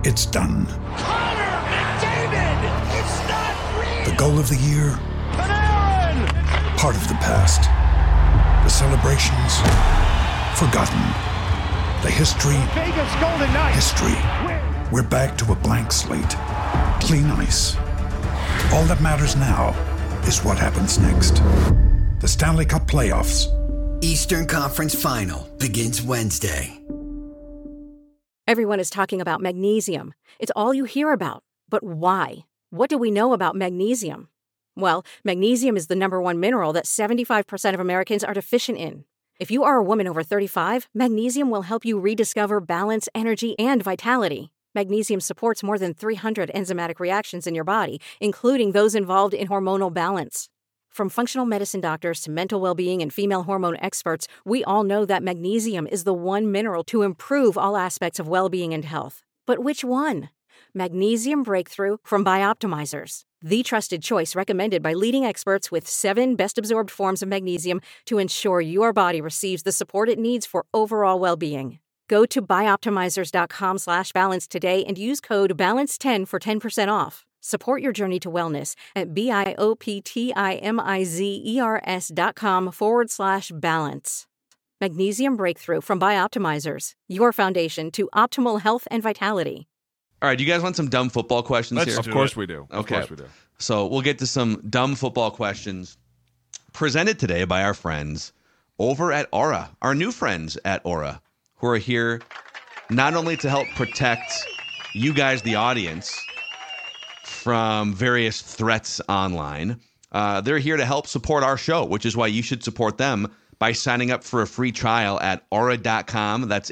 It's done. Connor McDavid! It's not real! The goal of the year? Panarin! Part of the past. The celebrations? Forgotten. The history? Vegas Golden Knights! History. We're back to a blank slate. Clean ice. All that matters now is what happens next. The Stanley Cup Playoffs. Eastern Conference Final begins Wednesday. Everyone is talking about magnesium. It's all you hear about. But why? What do we know about magnesium? Well, magnesium is the number one mineral that 75% of Americans are deficient in. If you are a woman over 35, magnesium will help you rediscover balance, energy, and vitality. Magnesium supports more than 300 enzymatic reactions in your body, including those involved in hormonal balance. From functional medicine doctors to mental well-being and female hormone experts, we all know that magnesium is the one mineral to improve all aspects of well-being and health. But which one? Magnesium Breakthrough from Bioptimizers, the trusted choice recommended by leading experts with 7 best-absorbed forms of magnesium to ensure your body receives the support it needs for overall well-being. Go to bioptimizers.com/balance today and use code BALANCE10 for 10% off. Support your journey to wellness at bioptimizers.com/balance. Magnesium Breakthrough from Bioptimizers, your foundation to optimal health and vitality. All right, do you guys want some dumb football questions here? Of course we do. Okay. Of course we do. So we'll get to some dumb football questions presented today by our friends over at Aura, our new friends at Aura, who are here not only to help protect you guys, the audience, from various threats online. They're here to help support our show, which is why you should support them by signing up for a free trial at aura.com. That's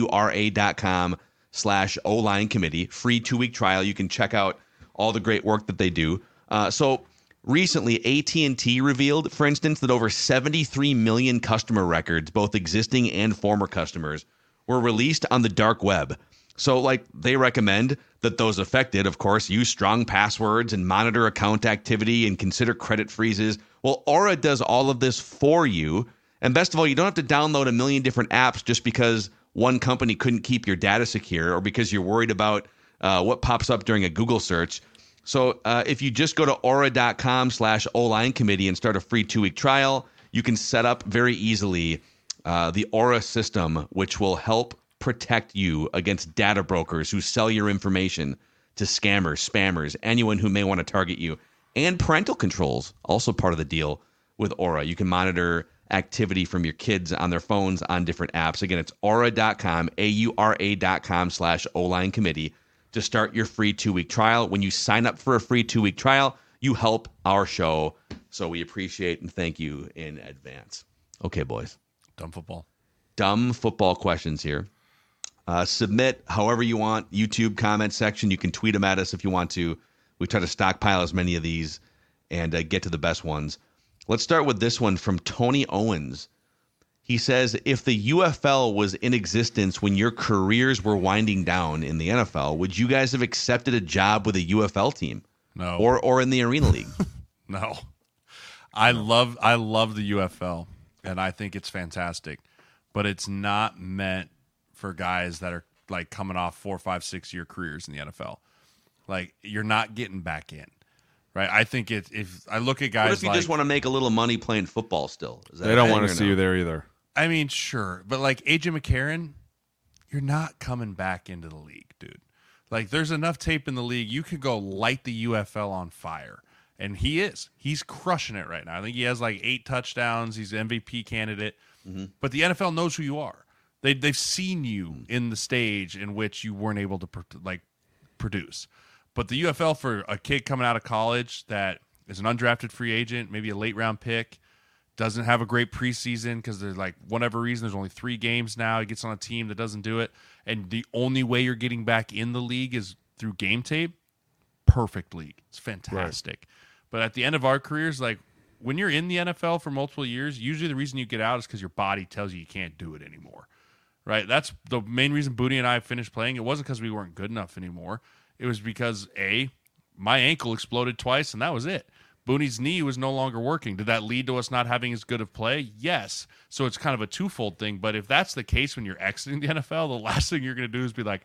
AURA.com/O-Line Committee. Free 2-week trial. You can check out all the great work that they do. So recently, AT&T revealed, for instance, that over 73 million customer records, both existing and former customers, were released on the dark web. So, they recommend that those affected, of course, use strong passwords and monitor account activity and consider credit freezes. Well, Aura does all of this for you. And best of all, you don't have to download a million different apps just because one company couldn't keep your data secure or because you're worried about what pops up during a Google search. So if you just go to aura.com/O-Line Committee and start a free 2-week trial, you can set up very easily the Aura system, which will help protect you against data brokers who sell your information to scammers, spammers, anyone who may want to target you. And parental controls, also part of the deal with Aura. You can monitor activity from your kids on their phones on different apps. Again, it's aura.com, AURA.com/O-Line Committee to start your free 2-week trial. When you sign up for a free 2-week trial, you help our show. So we appreciate and thank you in advance. Okay, boys. Dumb football questions here. Submit however you want. YouTube comment section. You can tweet them at us if you want to. We try to stockpile as many of these and get to the best ones. Let's start with this one from Tony Owens. He says, if the UFL was in existence when your careers were winding down in the NFL, would you guys have accepted a job with a UFL team? No. Or in the Arena League? No. I love the UFL, and I think it's fantastic. But it's not meant for guys that are coming off 4, 5, 6-year careers in the NFL. You're not getting back in, right? I think if I look at guys, what if you just want to make a little money playing football still? They don't want to see you there either. I mean, sure, but AJ McCarron, you're not coming back into the league, dude. There's enough tape in the league. You could go light the UFL on fire, and he's crushing it right now. I think he has 8 touchdowns. He's an MVP candidate, but the NFL knows who you are. They've seen you in the stage in which you weren't able to produce. But the UFL, for a kid coming out of college that is an undrafted free agent, maybe a late round pick, doesn't have a great preseason because there's whatever reason, there's only 3 games now. He gets on a team that doesn't do it. And the only way you're getting back in the league is through game tape. Perfect league. It's fantastic. Right. But at the end of our careers, when you're in the NFL for multiple years, usually the reason you get out is because your body tells you can't do it anymore. Right? That's the main reason Booty and I finished playing. It wasn't because we weren't good enough anymore. It was because, my ankle exploded twice, and that was it. Booney's knee was no longer working. Did that lead to us not having as good of play? Yes. So it's kind of a twofold thing. But if that's the case when you're exiting the NFL, the last thing you're going to do is be like,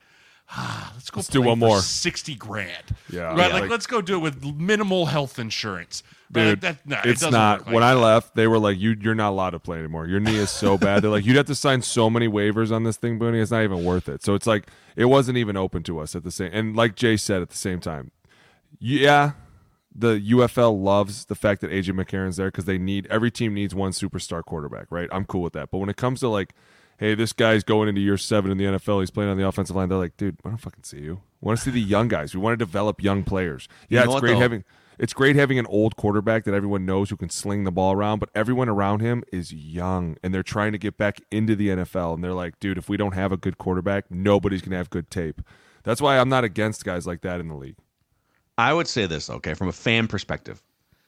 let's do one more. $60,000. Yeah. Right. Yeah. Like, let's go do it with minimal health insurance. Dude, it's not. When I left, they were like, "You're not allowed to play anymore. Your knee is so bad." They're like, "You'd have to sign so many waivers on this thing, Booney. It's not even worth it." So it's like it wasn't even open to us at the same. And like Jay said, at the same time, yeah, the UFL loves the fact that AJ McCarron's there because every team needs one superstar quarterback, right? I'm cool with that. But when it comes to like, hey, this guy's going into year 7 in the NFL. He's playing on the offensive line. They're like, dude, I don't fucking see you. We want to see the young guys. We want to develop young players. Yeah, it's great having an old quarterback that everyone knows who can sling the ball around, but everyone around him is young, and they're trying to get back into the NFL. And they're like, dude, if we don't have a good quarterback, nobody's going to have good tape. That's why I'm not against guys like that in the league. I would say this, okay, from a fan perspective.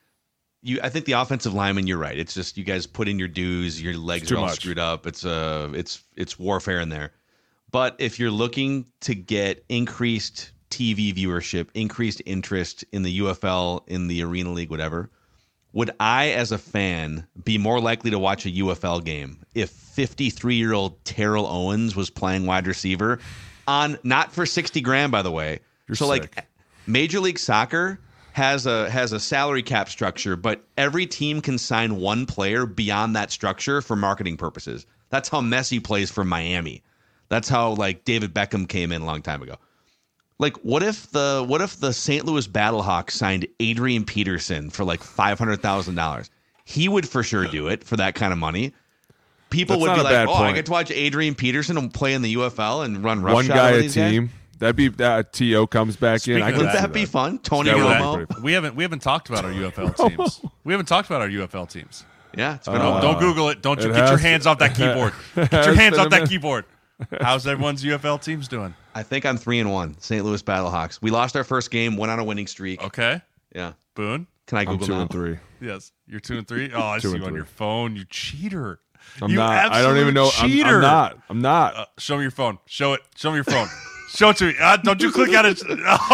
I think the offensive lineman, you're right. It's just you guys put in your dues, your legs are all screwed up. It's warfare in there. But if you're looking to get increased TV viewership, increased interest in the UFL, in the Arena League, whatever, would I, as a fan, be more likely to watch a UFL game if 53-year-old Terrell Owens was playing wide receiver on, not for $60,000, by the way. You're so sick. Like Major League Soccer has a salary cap structure, but every team can sign one player beyond that structure for marketing purposes. That's how Messi plays for Miami. That's how like David Beckham came in a long time ago. Like, what if the St. Louis Battlehawks signed Adrian Peterson for like $500,000? He would for sure do it for that kind of money. People would be like, I get to watch Adrian Peterson and play in the UFL and run roughshod. One guy a team. Guys? That'd be that T.O. comes back in. Wouldn't that be fun? Tony Romo. We haven't talked about our UFL teams. We haven't talked about our UFL teams. Yeah, it's been don't Google it. Don't you get your hands off that keyboard. Get your hands off that keyboard. How's everyone's UFL teams doing? I think I'm 3-1. St. Louis Battlehawks. We lost our first game, went on a winning streak. Okay. Yeah. Boone? Can I Google I'm 2-3. Yes. You're 2-3? Oh, I see you on your phone. You cheater. I'm not. I don't even know. Cheater. I'm not. Show me your phone. Show it. Show me your phone. Show it to me. Don't you click on it.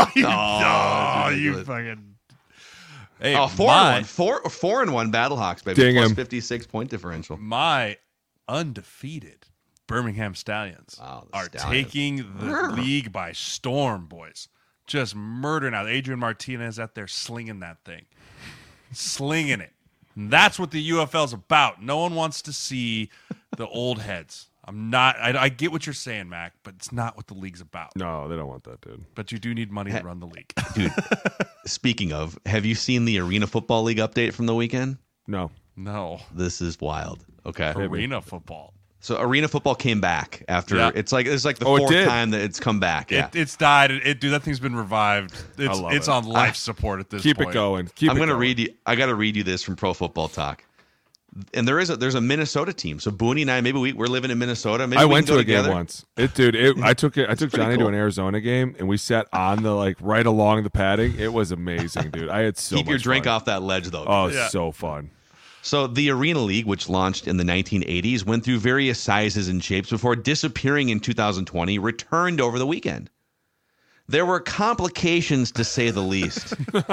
You fucking. Hey, 4-1. 4-1 Battlehawks, baby. Ding plus him. 56 point differential. My undefeated Birmingham Stallions are taking the league by storm, boys. Just murdering out. Adrian Martinez out there slinging that thing. Slinging it. And that's what the UFL's about. No one wants to see the old heads. I get what you're saying, Mac, but it's not what the league's about. No, they don't want that, dude. But you do need money to run the league. Dude, speaking of, have you seen the Arena Football League update from the weekend? No. This is wild. Okay. Arena football. So Arena Football came back after it's like the fourth time that it's come back. Yeah. It's died. Dude, that thing's been revived. It's on life support at this point. Keep it going. I'm going to read you. I got to read you this from Pro Football Talk. And there's a Minnesota team. So Booney and I, maybe we're living in Minnesota. Maybe I we went can go to a together. game once. I took Johnny to an Arizona game, and we sat on the right along the padding. It was amazing, dude. I had so Keep much your drink fun. off that ledge, though. Oh, yeah. So fun. So the Arena League, which launched in the 1980s, went through various sizes and shapes before disappearing in 2020, returned over the weekend. There were complications, to say the least.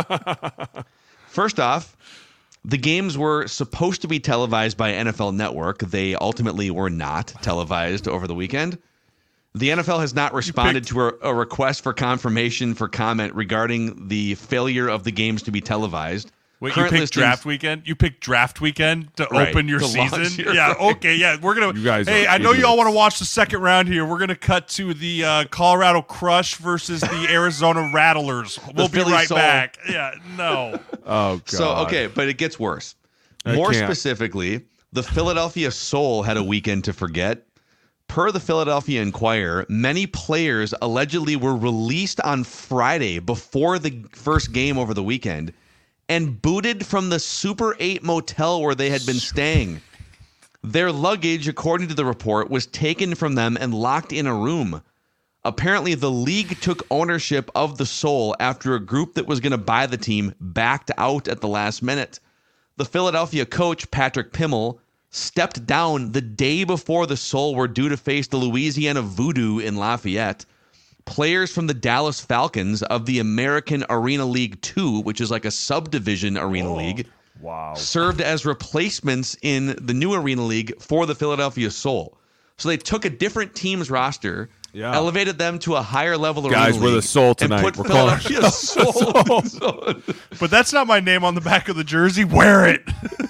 First off, the games were supposed to be televised by NFL Network. They ultimately were not televised over the weekend. The NFL has not responded to a request for confirmation for comment regarding the failure of the games to be televised. Wait, you picked draft weekend? You picked draft weekend to open your season? Okay, yeah. We're going to. Hey, I know you all want to watch the second round here. We're going to cut to the Colorado Crush versus the Arizona Rattlers. We'll be right back. Yeah, no. Oh, God. So, okay, but it gets worse. More specifically, the Philadelphia Soul had a weekend to forget. Per the Philadelphia Inquirer, many players allegedly were released on Friday before the first game over the weekend and booted from the Super 8 motel where they had been staying. Their luggage, according to the report, was taken from them and locked in a room. Apparently, the league took ownership of the Soul after a group that was going to buy the team backed out at the last minute. The Philadelphia coach, Patrick Pimmel, stepped down the day before the Soul were due to face the Louisiana Voodoo in Lafayette. Players from the Dallas Falcons of the American Arena League 2, which is like a subdivision Arena League, served as replacements in the new Arena League for the Philadelphia Soul. So they took a different team's roster, elevated them to a higher level. Guys, we're the Soul tonight. And put We're calling Philadelphia Soul. But that's not my name on the back of the jersey. Wear it.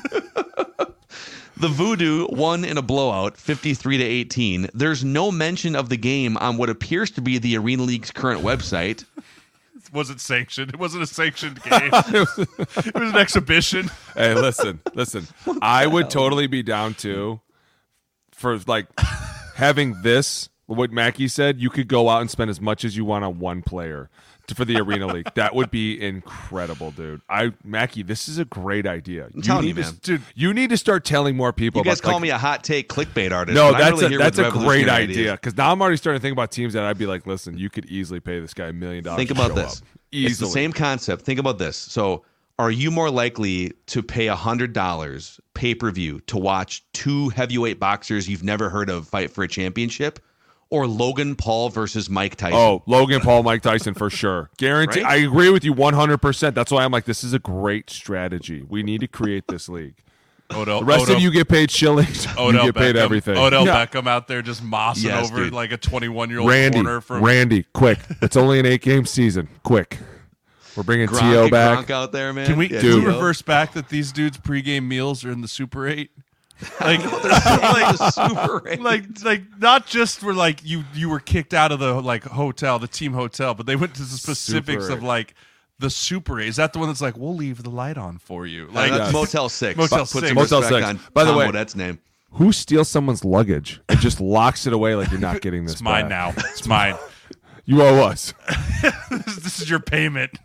The Voodoo won in a blowout, 53-18. There's no mention of the game on what appears to be the Arena League's current website. Was it sanctioned? It wasn't a sanctioned game. It was an exhibition. Hey, listen. I would totally be down too for like having this. What Mackie said, you could go out and spend as much as you want on one player for the Arena League. That would be incredible, dude. Mackie, this is a great idea. I'm telling you, man. Dude, you need to start telling more people. You guys call me a hot take clickbait artist. No, that's a great idea. Because now I'm already starting to think about teams that I'd be like, listen, you could easily pay this guy $1 million. Think about this. Easily. It's the same concept. Think about this. So, are you more likely to pay $100 pay-per-view to watch two heavyweight boxers you've never heard of fight for a championship? Or Logan Paul versus Mike Tyson? Oh, Logan Paul, Mike Tyson for sure. Guarantee. Right? I agree with you 100%. That's why I'm like, this is a great strategy. We need to create this league. The rest of you get paid shillings. You get paid everything. Odell Beckham out there just mossing over like a 21-year-old corner. Randy, quick. It's only an 8-game season. Quick. We're bringing T.O. back. Gronk out there, man. Can we reverse back that these dudes' pregame meals are in the Super 8? Like not just were like you were kicked out of the like hotel, the team hotel, but they went to the specifics of like the Super 8. Is that the one that's like, we'll leave the light on for you? Like that's Motel 6. Motel 6. Put some Motel respect 6. on By the Tom way, Odette's name. Who steals someone's luggage and just locks it away like you're not getting this? It's mine back? now. It's mine. You owe us. This is your payment.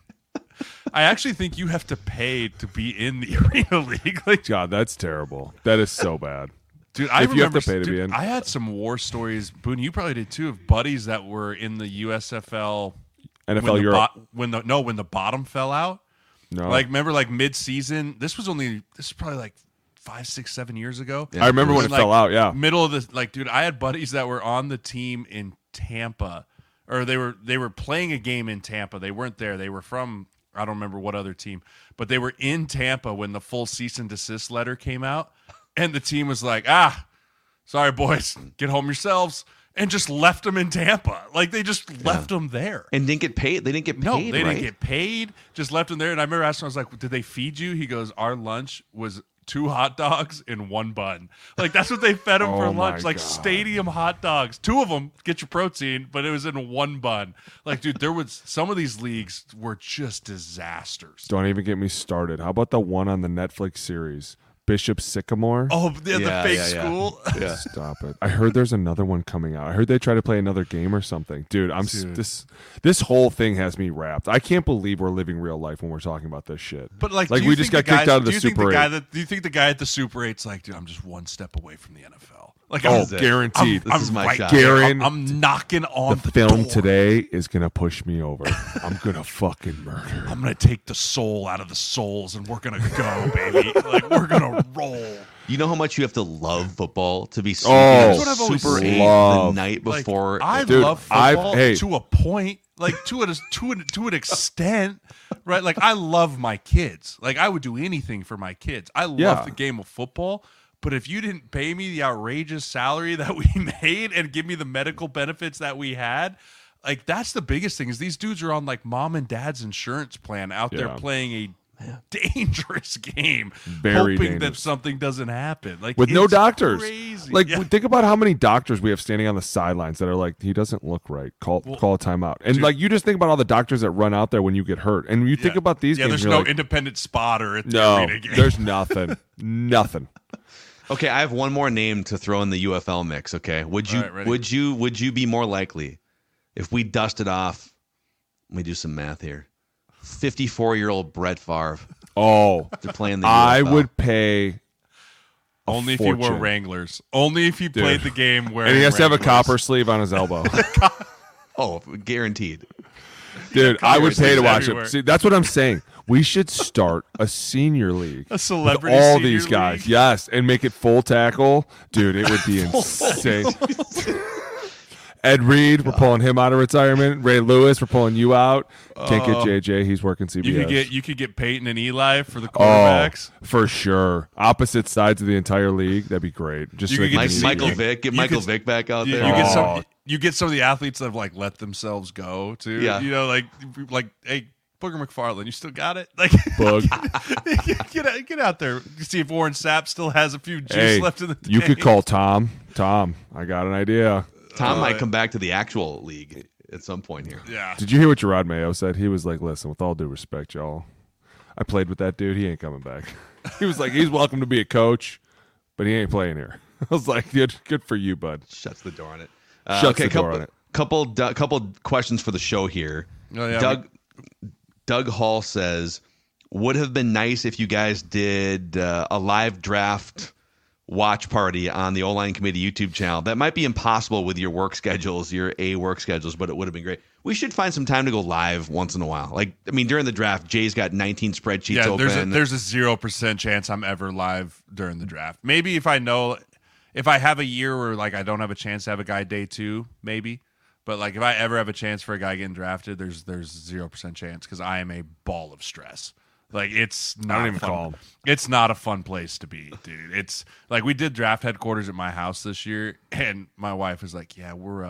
I actually think you have to pay to be in the Arena League. Like, God, that's terrible. That is so bad. Dude, if you have to pay to be in. I had some war stories, Boone, you probably did too, of buddies that were in the USFL. NFL Europe. When the bottom fell out. No. Like, remember, like, mid-season? This is probably like 5, 6, 7 years ago. Yeah, I remember when it fell out, yeah. Middle of the, like, dude, I had buddies that were on the team in Tampa. Or they were playing a game in Tampa. They weren't there. They were from, I don't remember what other team. But they were in Tampa when the full cease and desist letter came out. And the team was like, sorry, boys, get home yourselves. And just left them in Tampa. Like, they just left them there. And didn't get paid? They didn't get paid, No, they didn't get paid. Just left them there. And I remember asking, I was like, did they feed you? He goes, our lunch was 2 hot dogs and 1 bun. Like, that's what they fed them for lunch. Like, stadium hot dogs. 2 of them, get your protein, but it was in 1 bun. Like, dude, there was some of these leagues were just disasters. Don't even get me started. How about the one on the Netflix series? Bishop Sycamore. Oh, the fake school. Yeah. Stop it! I heard there's another one coming out. I heard they try to play another game or something. Dude, this whole thing has me wrapped. I can't believe we're living real life when we're talking about this shit. But like we just got kicked out of the Super 8. Do you think the guy at the Super 8's like, dude, I'm just 1 step away from the NFL? Like, guaranteed. This is my shot. Garen, I'm knocking on the film door. today is gonna push me over. I'm gonna fucking murder. I'm gonna take the soul out of the souls, and we're gonna go, baby. Like, we're gonna roll. You know how much you have to love football to be That's what I've always Super 8 loved. the night before? Like, Dude, love football hey. to a point, like to an extent, right? Like, I love my kids. Like, I would do anything for my kids. I love the game of football. But if you didn't pay me the outrageous salary that we made and give me the medical benefits that we had, like, that's the biggest thing is these dudes are on like mom and dad's insurance plan out there playing a dangerous game, Very hoping dangerous. that something doesn't happen. Like, With no it's doctors. crazy. Like, Yeah. think about how many doctors we have standing on the sidelines that are like, he doesn't look right. Call a timeout. And dude, like, you just think about all the doctors that run out there when you get hurt, and you think about these games. There's you're no like, independent spotter at the no, arena game. there's nothing, nothing. Okay, I have one more name to throw in the UFL mix. Okay, would you All right, ready? would you be more likely if we dusted off? Let me do some math here. 54-year-old Brett Favre Oh, to play in the I UFL. would pay. Only if fortune. he wore Wranglers. Only if he played the game wearing And he has to have a Wranglers. copper sleeve on his elbow. Oh, guaranteed. Dude, I would pay to watch everywhere. it. See, that's what I'm saying. We should start a senior league. A celebrity with all senior these guys. league? Yes, and make it full tackle. Dude, it would be insane. Ed Reed, we're pulling him out of retirement. Ray Lewis, we're pulling you out. Can't get JJ. He's working CBS. You could get Peyton and Eli for the quarterbacks. For sure. Opposite sides of the entire league. That'd be great. Just you so could get Michael Vick. Get Michael Vick back out there. You get some of the athletes that have like let themselves go too. Yeah. You know, like hey, Booger McFarland, you still got it? Like Bug. get out there. You see if Warren Sapp still has a few juice left in the tank. You could call Tom. Tom, I got an idea. Tom might come back to the actual league at some point here. Yeah. Did you hear what Gerard Mayo said? He was like, listen, with all due respect, y'all, I played with that dude. He ain't coming back. He was like, he's welcome to be a coach, but he ain't playing here. I was like, good for you, bud. Shuts the door on it. Shuts the door on it. Couple questions for the show here. Oh, yeah, Doug Hall says, would have been nice if you guys did a live draft watch party on the O-Line Committee YouTube channel. That might be impossible with your work schedules, but it would have been great. We should find some time to go live once in a while. Like, I mean, during the draft, Jay's got 19 spreadsheets open. There's a 0% chance I'm ever live during the draft. Maybe if I have a year where like I don't have a chance to have a guy day 2, maybe. But like if I ever have a chance for a guy getting drafted, there's 0% chance because I am a ball of stress. Like it's not fun. It's not a fun place to be, dude. It's like we did draft headquarters at my house this year, and my wife was like, "Yeah, we're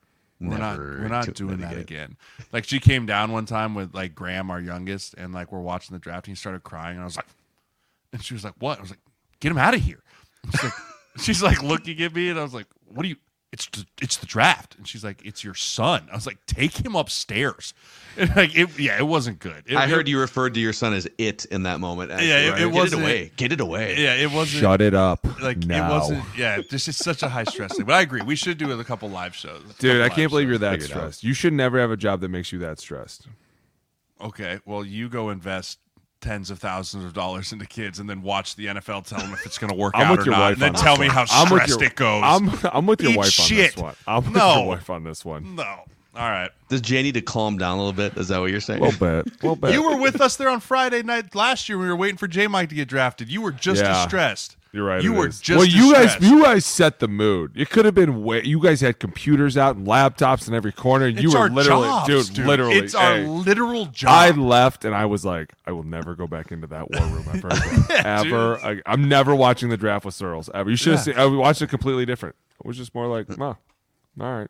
not doing that again." Like she came down one time with like Graham, our youngest, and like we're watching the draft, and he started crying, and I was like, and she was like, "What?" I was like, "Get him out of here." She's like looking at me, and I was like, "What do you?" It's the draft, and she's like, "It's your son." I was like, "Take him upstairs." And like, it wasn't good. I heard you referred to your son as "it" in that moment. Yeah, it wasn't. Get it away. Yeah, it wasn't. Shut it up. Like now. it wasn't. Yeah, this is such a high stress thing. But I agree, we should do a couple live shows. Dude, I can't believe you're that stressed. You should never have a job that makes you that stressed. Okay, well, you go invest tens of thousands of dollars into kids and then watch the NFL tell them if it's going to work out or not, and then tell me how stressed it goes. I'm with your wife on this one. I'm with your wife on this one. No. All right. Does Jay need to calm down a little bit? Is that what you're saying? A little bit. You were with us there on Friday night last year when we were waiting for J-Mike to get drafted. You were just as stressed. You're right. You were just well, as you stressed. guys set the mood. It could have been you guys had computers out and laptops in every corner. And you were literally, jobs, dude. Literally, it's our literal job. I left and I was like, I will never go back into that war room ever again. Ever. I'm never watching the draft with Searles ever. You should have seen. I watched it completely different. It was just more like, all right.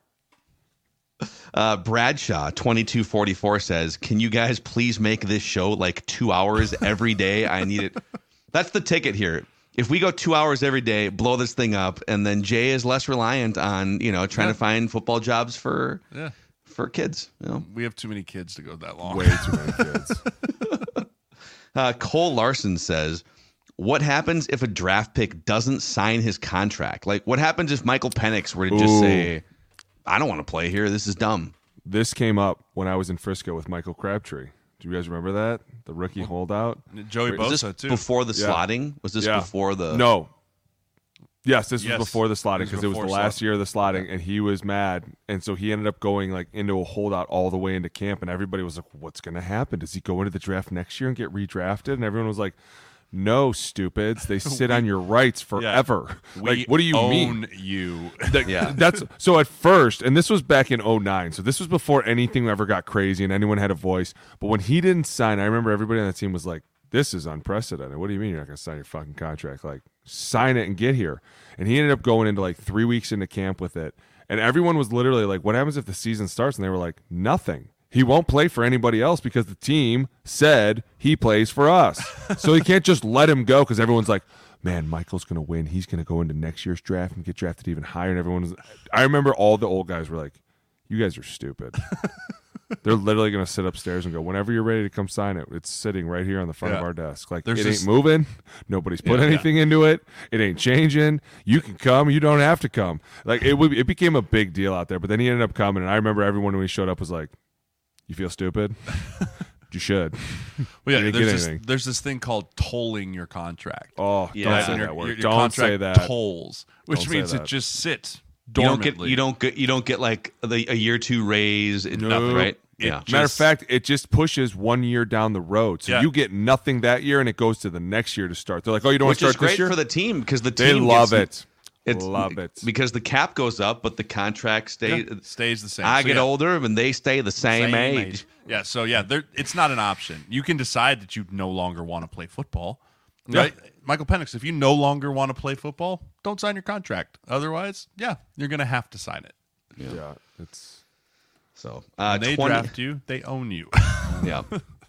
Bradshaw 2244 says, "Can you guys please make this show like 2 hours every day? I need it." That's the ticket here. If we go 2 hours every day, blow this thing up, and then Jay is less reliant on trying to find football jobs for kids. We have too many kids to go that long. Way too many kids. Cole Larson says, "What happens if a draft pick doesn't sign his contract? Like, what happens if Michael Penix were to just say, I don't want to play here. This is dumb." This came up when I was in Frisco with Michael Crabtree. Do you guys remember that? The rookie holdout? Joey Bosa, was this too. Before the slotting? Was this before the... No. Yes, this was before the slotting because it was the last year of the slotting, and he was mad. And so he ended up going like into a holdout all the way into camp, and everybody was like, what's going to happen? Does he go into the draft next year and get redrafted? And everyone was like, no, stupids. They sit on your rights forever. Like, what do you mean? You. That's so at first, and this was back in 2009. So this was before anything ever got crazy and anyone had a voice. But when he didn't sign, I remember everybody on the team was like, this is unprecedented. What do you mean you're not going to sign your fucking contract? Like, sign it and get here. And he ended up going into like 3 weeks into camp with it. And everyone was literally like, what happens if the season starts? And they were like, nothing. He won't play for anybody else because the team said he plays for us. So he can't just let him go because everyone's like, man, Michael's going to win. He's going to go into next year's draft and get drafted even higher. And I remember all the old guys were like, you guys are stupid. They're literally going to sit upstairs and go, whenever you're ready to come sign it, it's sitting right here on the front of our desk. Like, it ain't moving. Nobody's put anything into it. It ain't changing. You can come. You don't have to come. Like, it became a big deal out there. But then he ended up coming. And I remember everyone when he showed up was like, you feel stupid? You should. Well, yeah, there's this thing called tolling your contract. Oh, don't say that word. Your don't contract say that. Tolls, which means it just sits You dormantly. don't get like a year 2 raise. Nothing, right? Matter of fact, it just pushes 1 year down the road. So you get nothing that year, and it goes to the next year to start. They're like, oh, you don't want to start this year? Which is great for the team because the team they love it. Love it. Because the cap goes up, but the contract stays the same. I get older, and they stay the same age. Yeah, so it's not an option. You can decide that you no longer want to play football. Right? Yeah. Michael Penix, if you no longer want to play football, don't sign your contract. Otherwise, you're going to have to sign it. Yeah, it's so when they draft you, they own you. Yeah.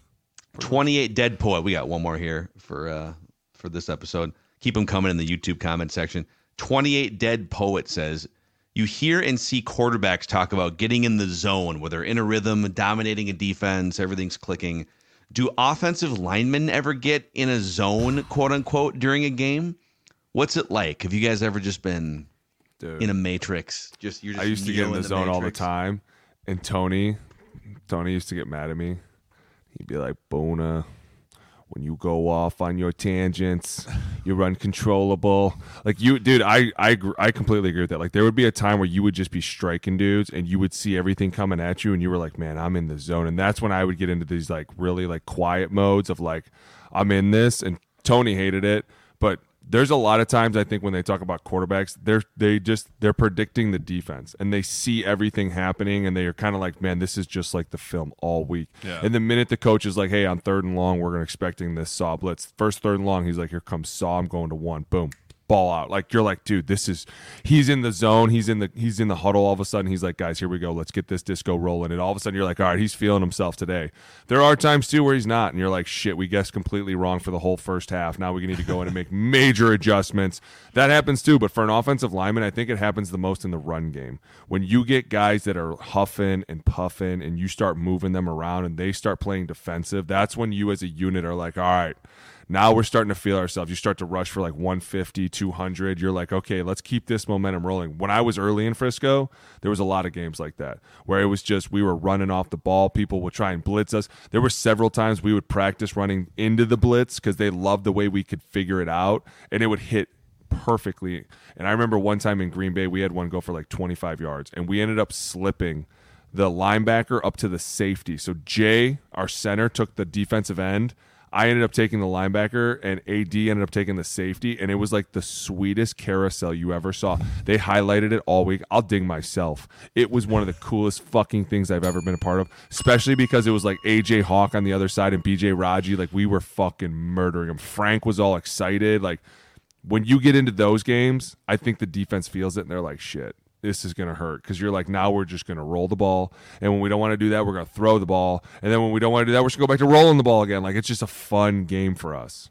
28 Dead Poet. We got one more here for this episode. Keep them coming in the YouTube comment section. 28 Dead Poet says, you hear and see quarterbacks talk about getting in the zone where they're in a rhythm, dominating a defense, everything's clicking. Do offensive linemen ever get in a zone, quote unquote, during a game? What's it like? Have you guys ever just been in a matrix? I used to get in the zone all the time. And Tony used to get mad at me. He'd be like, Bona, when you go off on your tangents, you're uncontrollable. Like you, dude, I completely agree with that. Like there would be a time where you would just be striking dudes and you would see everything coming at you and you were like, man, I'm in the zone. And that's when I would get into these like really like quiet modes of like, I'm in this. And Tony hated it. But there's a lot of times I think when they talk about quarterbacks, they're predicting the defense and they see everything happening and they are kind of like, man, this is just like the film all week. Yeah. And the minute the coach is like, hey, on 3rd and long, we're expecting this saw blitz. First 3rd and long, he's like, here comes saw. I'm going to 1. Boom. Ball out. Like you're like, dude, he's in the zone. He's in the huddle. All of a sudden he's like, guys, here we go. Let's get this disco rolling. And all of a sudden you're like, all right, he's feeling himself today. There are times too where he's not. And you're like, shit, we guessed completely wrong for the whole first half. Now we need to go in and make major adjustments. That happens too. But for an offensive lineman, I think it happens the most in the run game. When you get guys that are huffing and puffing and you start moving them around and they start playing defensive, that's when you as a unit are like, all right, now we're starting to feel ourselves. You start to rush for like 150, 200. You're like, okay, let's keep this momentum rolling. When I was early in Frisco, there was a lot of games like that where it was just we were running off the ball. People would try and blitz us. There were several times we would practice running into the blitz because they loved the way we could figure it out, and it would hit perfectly. And I remember one time in Green Bay, we had one go for like 25 yards, and we ended up slipping the linebacker up to the safety. So Jay, our center, took the defensive end. I ended up taking the linebacker, and AD ended up taking the safety, and it was like the sweetest carousel you ever saw. They highlighted it all week. I'll ding myself. It was one of the coolest fucking things I've ever been a part of, especially because it was like AJ Hawk on the other side and BJ Raji. Like, we were fucking murdering them. Frank was all excited. Like, when you get into those games, I think the defense feels it, and they're like, shit, this is going to hurt, because you're like, now we're just going to roll the ball, and when we don't want to do that, we're going to throw the ball, and then when we don't want to do that, we're just going to go back to rolling the ball again. Like, it's just a fun game for us.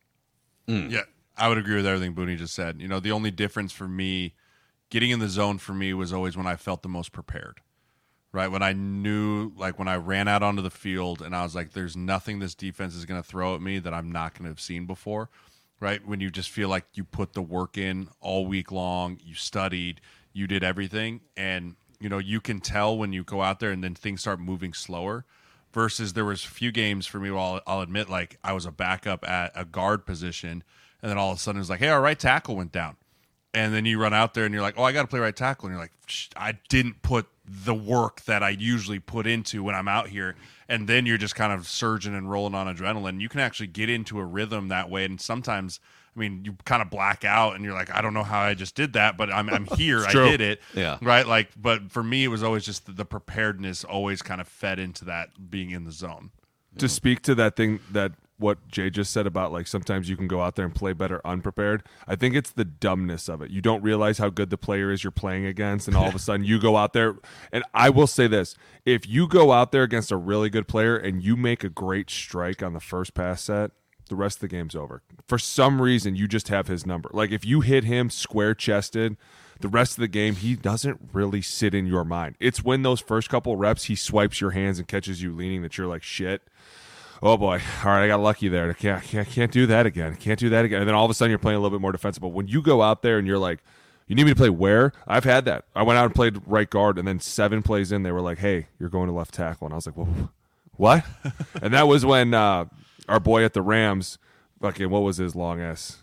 Yeah, I would agree with everything Booney just said. You know, the only difference for me, getting in the zone for me was always when I felt the most prepared, right? When I knew, like when I ran out onto the field and I was like, there's nothing this defense is going to throw at me that I'm not going to have seen before, right? When you just feel like you put the work in all week long, you studied, you did everything, and you know you can tell when you go out there and then things start moving slower. Versus there was a few games for me where I'll admit, like I was a backup at a guard position, and then all of a sudden it was like, hey, our right tackle went down, and then you run out there and you're like, oh, I got to play right tackle, and you're like, I didn't put the work that I usually put into when I'm out here, and then you're just kind of surging and rolling on adrenaline. You can actually get into a rhythm that way, and sometimes, I mean, you kind of black out and you're like, I don't know how I just did that, but I'm here. I did it. Yeah. Right. Like, but for me, it was always just the preparedness always kind of fed into that being in the zone. To speak to that thing, that what Jay just said about like sometimes you can go out there and play better unprepared. I think it's the dumbness of it. You don't realize how good the player is you're playing against, and all of a sudden you go out there. And I will say this, if you go out there against a really good player and you make a great strike on the first pass set, the rest of the game's over. For some reason, you just have his number. Like, if you hit him square-chested, the rest of the game, he doesn't really sit in your mind. It's when those first couple reps, he swipes your hands and catches you leaning that you're like, shit. Oh, boy. All right, I got lucky there. I can't do that again. Can't do that again. And then all of a sudden, you're playing a little bit more defensive. But when you go out there and you're like, you need me to play where? I've had that. I went out and played right guard, and then 7 plays in, they were like, hey, you're going to left tackle. And I was like, well, what? And that was when our boy at the Rams, fucking, what was his long ass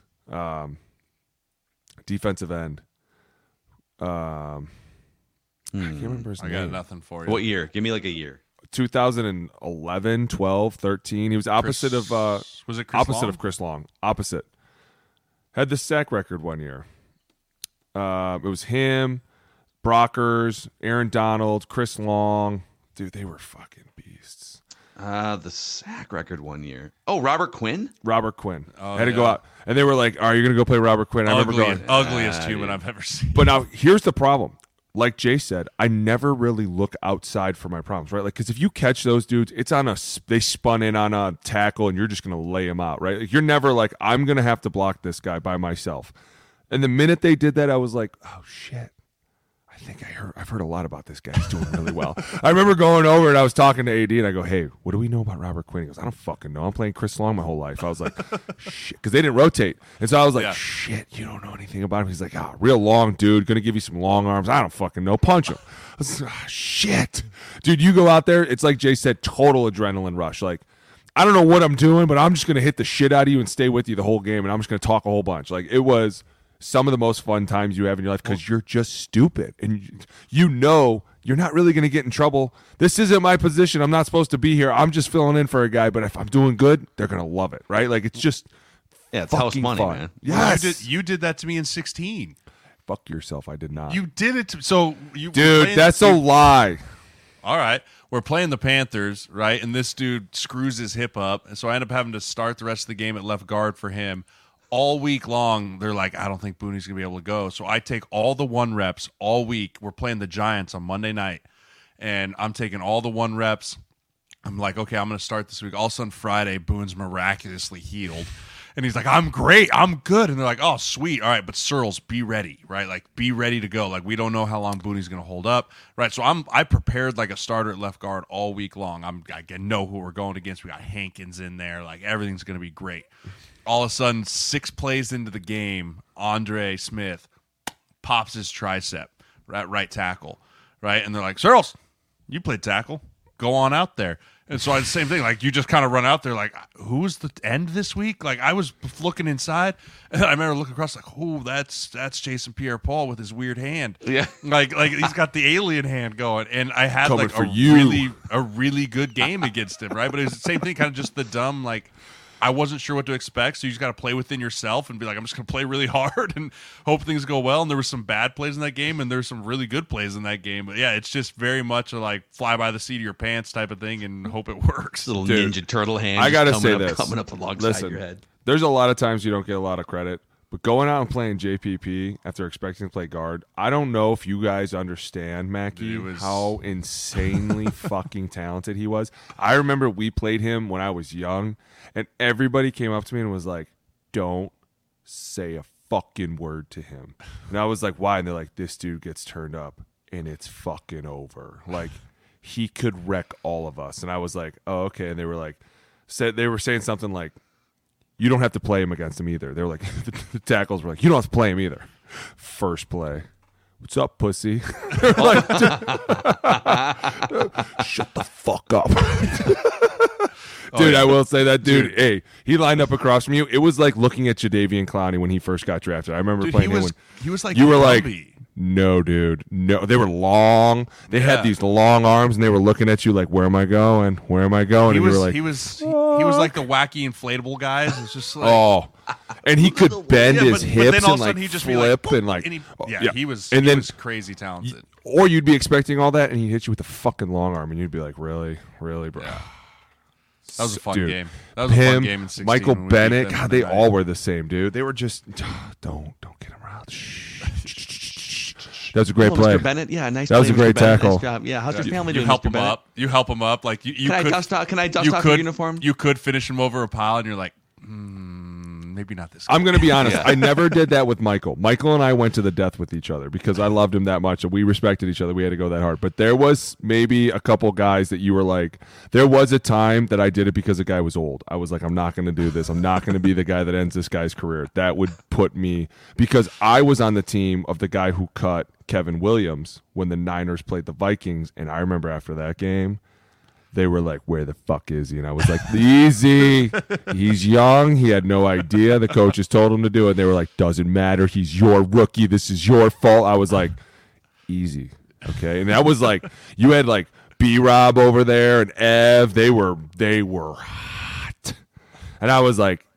defensive end? I can't remember his name. I got nothing for you. What year? Give me like a year. 2011, 12, 13. He was opposite of Chris opposite Long? of Chris Long. Opposite. Had the sack record one year. It was him, Brockers, Aaron Donald, Chris Long. Dude, they were fucking beasts. The sack record one year. Oh, Robert Quinn? Robert Quinn. Had to go out. And they were like, are you going to go play Robert Quinn? I remember going, ugliest human I've ever seen. But now, here's the problem. Like Jay said, I never really look outside for my problems, right? Like, because if you catch those dudes, it's on they spun in on a tackle, and you're just going to lay them out, right? Like, you're never like, I'm going to have to block this guy by myself. And the minute they did that, I was like, oh, shit. I've heard a lot about this guy. He's doing really well. I remember going over and I was talking to AD and I go, hey, what do we know about Robert Quinn? He goes, I don't fucking know. I'm playing Chris Long my whole life. I was like, shit, because they didn't rotate. And so I was like, shit, you don't know anything about him. He's like, real long dude, gonna give you some long arms. I don't fucking know. Punch him. I was like, shit. Dude, you go out there, it's like Jay said, total adrenaline rush. Like, I don't know what I'm doing, but I'm just gonna hit the shit out of you and stay with you the whole game, and I'm just gonna talk a whole bunch. Like, it was some of the most fun times you have in your life because you're just stupid and you know you're not really going to get in trouble. This isn't my position. I'm not supposed to be here. I'm just filling in for a guy, but if I'm doing good, they're going to love it, right? Like, it's just it's house money, fun. Man. Yes. You did that to me in 16. Fuck yourself. I did not. You did it. So you, dude, that's a lie. All right. We're playing the Panthers, right? And this dude screws his hip up. And so I end up having to start the rest of the game at left guard for him. All week long, they're like, I don't think Booney's going to be able to go. So I take all the 1 reps all week. We're playing the Giants on Monday night, and I'm taking all the 1 reps. I'm like, okay, I'm going to start this week. All of a sudden, Friday, Boone's miraculously healed. And he's like, I'm great. I'm good. And they're like, oh, sweet. All right, but Searles, be ready, right? Like, be ready to go. Like, we don't know how long Booney's going to hold up, right? So I prepared like a starter at left guard all week long. I know who we're going against. We got Hankins in there. Like, everything's going to be great. All of a sudden, 6 plays into the game, Andre Smith pops his tricep, right tackle, right? And they're like, Searles, you played tackle. Go on out there. And so I did the same thing. Like, you just kind of run out there like, who's the end this week? Like, I was looking inside, and I remember looking across like, oh, that's Jason Pierre-Paul with his weird hand. Yeah. Like he's got the alien hand going. And I had Coming like for a really good game against him, right? But it was the same thing, kind of just the dumb, like, I wasn't sure what to expect, so you just got to play within yourself and be like, I'm just going to play really hard and hope things go well. And there were some bad plays in that game, and there were some really good plays in that game. But, yeah, it's just very much a, like, fly by the seat of your pants type of thing and hope it works. Little Dude, Ninja Turtle hand. I got to say this. Coming up alongside your head. There's a lot of times you don't get a lot of credit, but going out and playing JPP after expecting to play guard, I don't know if you guys understand, Mackie, how insanely fucking talented he was. I remember we played him when I was young, and everybody came up to me and was like, don't say a fucking word to him. And I was like, why? And they're like, this dude gets turned up, and it's fucking over. Like, he could wreck all of us. And I was like, oh, okay. And they were like, they were saying something like, you don't have to play him against him either. They were like, the tackles were like, you don't have to play him either. First play. What's up, pussy? They were like, shut the fuck up. Dude, I will say that, dude. Hey, he lined up across from you. It was like looking at Jadeveon Clowney when he first got drafted. I remember playing him when he was like, you were like, no, dude, no. They were long. They had these long arms, and they were looking at you like, where am I going? Where am I going? He and was, you were like, he was like the wacky inflatable guys. It's just like, and he could bend his hips and like he just flip be like, and like, he was crazy talented. Or you'd be expecting all that, and he'd hit you with a fucking long arm, and you'd be like, really, really, bro. Yeah. That was a fun game. That was a fun game in 16. Michael Bennett, God, they all were the same, dude. They were just don't get him around. That was a great play. Mr. Bennett, yeah, nice. That was a great tackle. Nice job. Yeah, how's your family doing? You help Mr. him Bennett? up. You help him up. Like you Can could, I dust off your uniform? You could finish him over a pile, and you're like, maybe not this guy. I'm going to be honest. I never did that with Michael. Michael and I went to the death with each other because I loved him that much and we respected each other. We had to go that hard. But there was maybe a couple guys that you were like, there was a time that I did it because the guy was old. I was like, I'm not going to do this. I'm not going to be the guy that ends this guy's career. That would put me, because I was on the team of the guy who cut Kevin Williams when the Niners played the Vikings. And I remember after that game, they were like, where the fuck is he? And I was like, easy. He's young. He had no idea. The coaches told him to do it. And they were like, doesn't matter. He's your rookie. This is your fault. I was like, easy. Okay. And that was like, you had like B-Rob over there and Ev. They were hot. And I was like,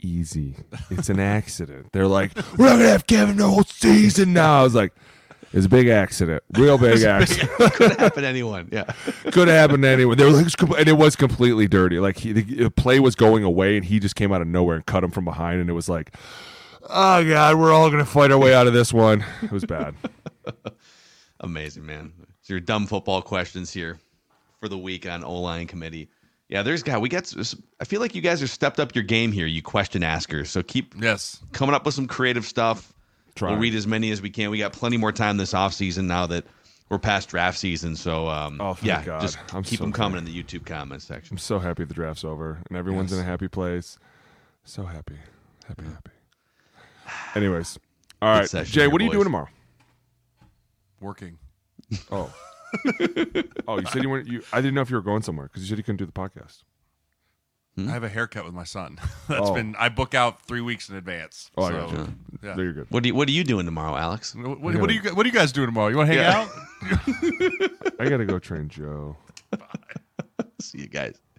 easy. It's an accident. They're like, we're not going to have Kevin the whole season now. I was like, it's a big accident. Real big accident. Could happen to anyone. Yeah. Could have happened to anyone. They were like, and it was completely dirty. Like the play was going away, and he just came out of nowhere and cut him from behind, and it was like, oh God, we're all gonna fight our way out of this one. It was bad. Amazing, man. So your dumb football questions here for the week on O-line committee. Yeah, I feel like you guys have stepped up your game here, you question askers. So keep coming up with some creative stuff. We'll read as many as we can. We got plenty more time this offseason now that we're past draft season. So, God. just keep them coming in the YouTube comments section. I'm so happy the draft's over and everyone's in a happy place. So happy. Happy. Anyways. All right. Jay, what are you doing tomorrow? Working. Oh. You said you weren't. I didn't know if you were going somewhere because you said you couldn't do the podcast. I have a haircut with my son. I book out 3 weeks in advance. Oh, so, I got you. Yeah. There you're good. What are you doing tomorrow, Alex? What are you guys doing tomorrow? You want to hang out? I gotta go train Joe. Bye. See you guys.